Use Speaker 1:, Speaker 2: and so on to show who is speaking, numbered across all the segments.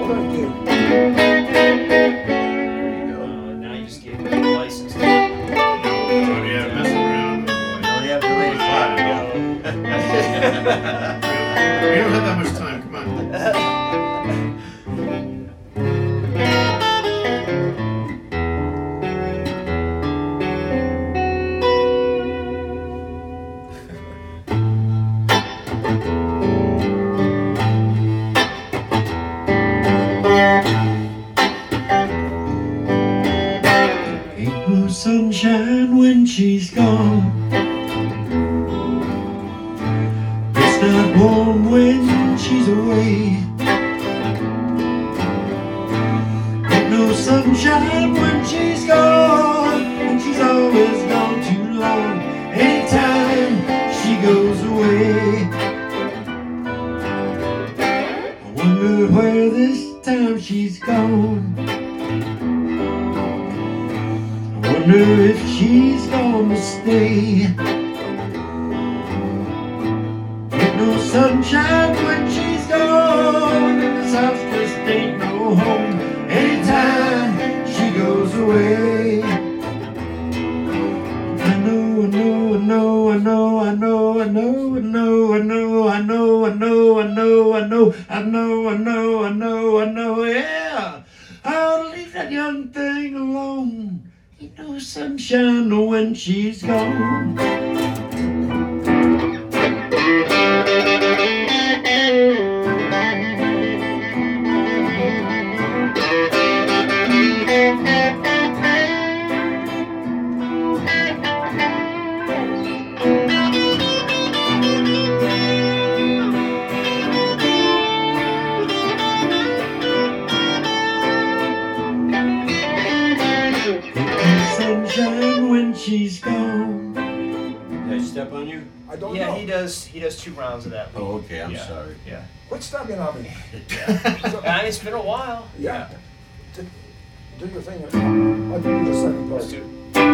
Speaker 1: Thank you.
Speaker 2: There you go. Now you just gave me the license to.
Speaker 3: Oh, yeah, messing around.
Speaker 2: Oh, yeah, really.
Speaker 3: We don't have that much time. Come on.
Speaker 4: Ain't no sunshine when she's gone. It's not warm when she's away. Ain't no sunshine when she's gone, and she's always gone too long. Anytime she goes away, I wonder where this time she's gone. I wonder if she's gonna stay. Ain't no sunshine when she's gone, and this house just ain't no home. Anytime she goes away, I know, I know, I know, I know, I know, I know, I know, I know, I know, I know, I know, I know, I know, I know, I know, I know, yeah. I'll leave that young thing alone. Ain't no sunshine when she's gone. Sunshine when she's gone.
Speaker 5: Did I step on you?
Speaker 1: I don't
Speaker 2: Yeah,
Speaker 1: know.
Speaker 2: he does 2 rounds of that.
Speaker 5: Oh, okay, I'm
Speaker 2: Yeah.
Speaker 5: sorry.
Speaker 2: Yeah.
Speaker 1: Quit stepping on me.
Speaker 2: And it's been a while.
Speaker 1: Yeah. Do your thing. I'll do the second part.
Speaker 2: Let's do it.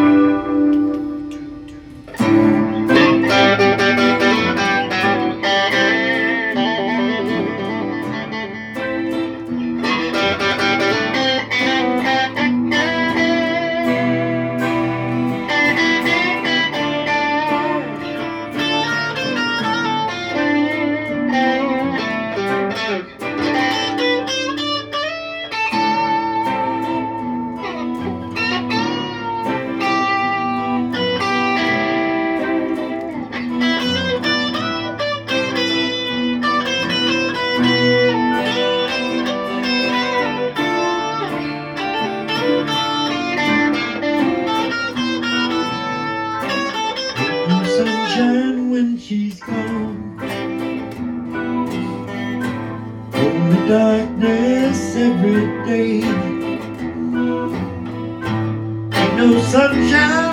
Speaker 4: No sunshine when she's gone. Only darkness every day. Ain't no sunshine